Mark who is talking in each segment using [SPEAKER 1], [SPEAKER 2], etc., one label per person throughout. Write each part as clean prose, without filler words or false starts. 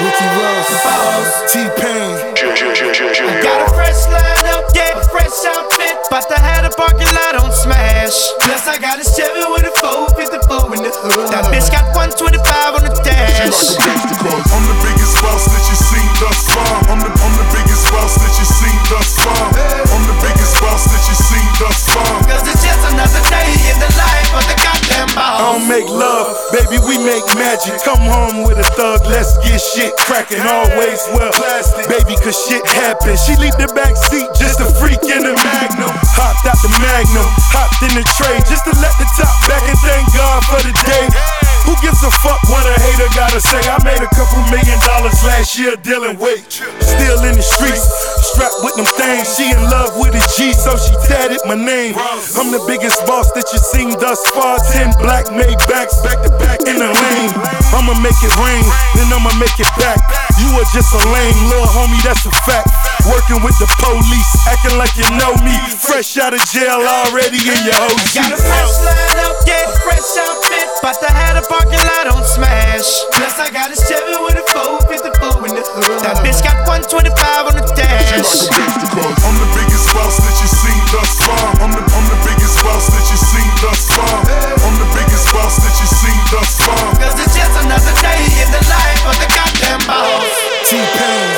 [SPEAKER 1] Ricky Ross, T-Pain.
[SPEAKER 2] I got a fresh line up, yeah, fresh outfit. But I had a parking lot on smash. Plus I got a Chevy with a 454 in the hood. That bitch got 125 on the dash.
[SPEAKER 3] I'm the biggest boss that you seen thus far. I'm the biggest boss that you seen thus far. I'm the biggest boss that you seen thus far.
[SPEAKER 2] Cause it's just another day in the life of the goddamn boss.
[SPEAKER 1] I don't make love, baby, we make magic. Come home with a thug, let's get shit cracking. Always well, baby, cause shit happens. She leave the back seat, just a freak in the Magnum. Hopped out the Magnum, hopped in the tray, just to let the top back and thank God for the day. Who gives a fuck what a hater gotta say? I made a couple $1 million last year dealing weight. Still in the streets, strapped with them things. She in love with a G, so she tatted my name. I'm the biggest boss that you seen thus far. 10 black Maybachs back to back in the lane. I'ma make it rain, then I'ma make it back. You are just a lame little homie, that's a fact. Working with the police, acting like you know me. Fresh out of jail already in your OG.
[SPEAKER 2] Got a fresh line up, yeah, fresh outfit. But I had a parking lot on smash. Plus I got a Chevy with a 454 in the hood. That bitch got 125 on the dash.
[SPEAKER 3] I'm the biggest boss that you seen thus far. I'm the biggest boss that you seen thus far. I'm the biggest boss that you seen thus far.
[SPEAKER 2] Cause it's just another day in the life of the goddamn boss.
[SPEAKER 1] T-Pain.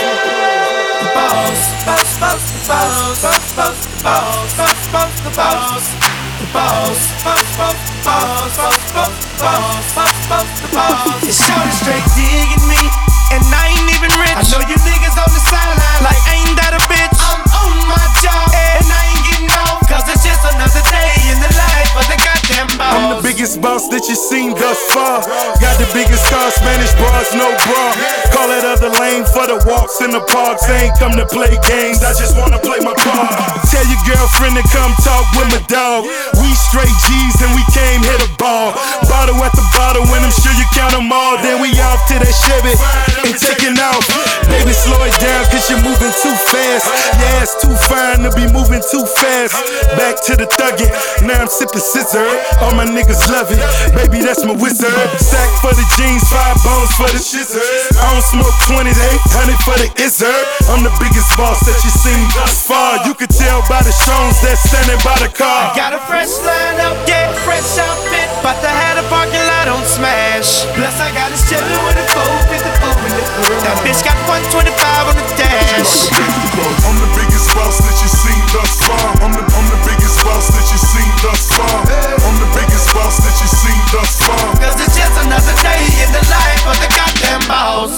[SPEAKER 2] Boss, boss, boss, boss, boss, boss, boss, boss, boss, the boss. The boss, boss, boss, boss, boss, boss, boss, boss, boss, the boss. It's shouting straight digging me, and I ain't even rich. I know you niggas on the sideline like ain't that a bitch. I'm on my job, and I ain't getting off. Cause it's just another day in the life of the goddamn boss.
[SPEAKER 1] I'm the biggest boss that you seen thus far. Got the biggest car, Spanish bras, no bra. Call that other lane for the walks in the parks. I ain't come to play games, I just wanna play my part. Tell your girlfriend to come talk with my dog. We straight G's and we came hit a ball. Bottle at the bottle when I'm sure you count them all. Then we off to that Chevy and taking off. Baby, slow it down cause you're moving too fast. Yeah, it's too fine to be moving too fast. Back to the thuggin', now I'm sipping scissor. All my niggas love it, baby, that's my wizard. Sack for the jeans, 5 bones for the shizzard. I don't smoke 20, 800 for the izzard. I'm the biggest boss that you seen thus far. You could tell by the stones that's standing by the car.
[SPEAKER 2] Got a fresh line up, yeah, fresh outfit. But I had a parking lot on smash. Plus I got a Chevy with a 454 in the hood. That bitch got 125 on the dash.
[SPEAKER 3] I'm the biggest boss that you seen thus far. I'm the biggest boss that you seen thus far. I'm the biggest boss that you seen thus far.
[SPEAKER 2] Cause it's just another day in the life of the goddamn boss.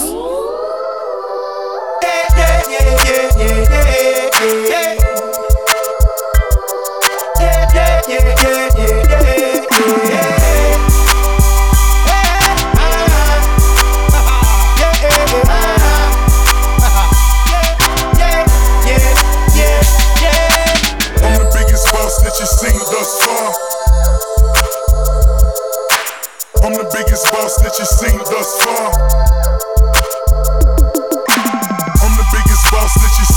[SPEAKER 2] Yeah, yeah, yeah, yeah, yeah, yeah, yeah. Yeah, yeah, yeah, yeah, yeah, yeah.
[SPEAKER 3] That you seen thus far. I'm the biggest boss that you seen thus far. I'm the biggest boss that you